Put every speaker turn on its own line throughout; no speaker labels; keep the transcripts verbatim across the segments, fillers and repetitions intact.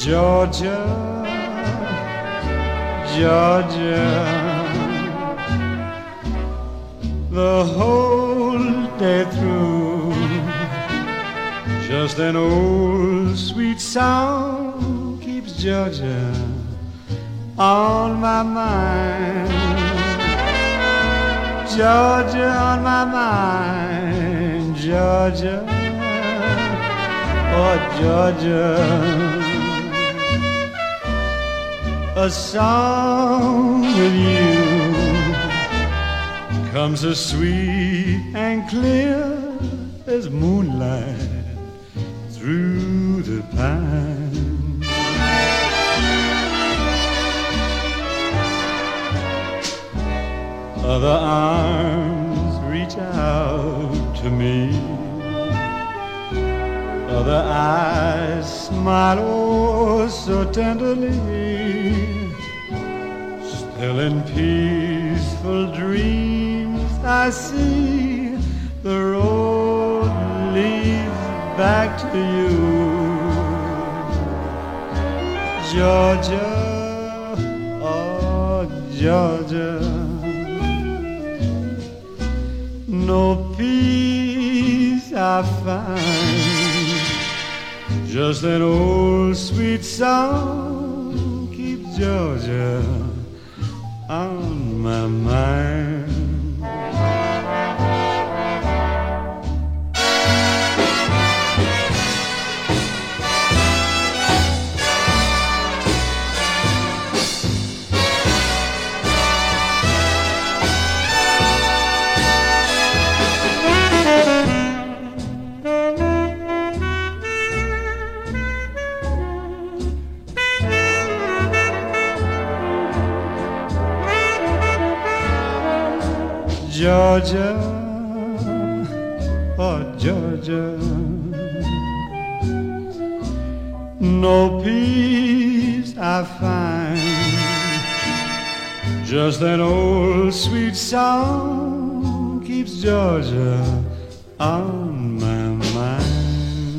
Georgia, Georgia, the whole day through, just an old sweet song keeps Georgia on my mind. Georgia on my mind, Georgia, oh Georgia. A song with you comes as sweet and clear as moonlight through the pine. Other arms reach out to me, other eyes smile oh so tenderly. Still in peaceful dreams I see the road leads back to you. Georgia, oh Georgia, no peace I find, just an old sweet song keeps Georgia on my mind. Georgia, oh Georgia, no peace I find, just an old sweet song keeps Georgia on my mind.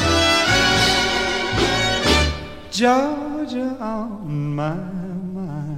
Georgia on my mind.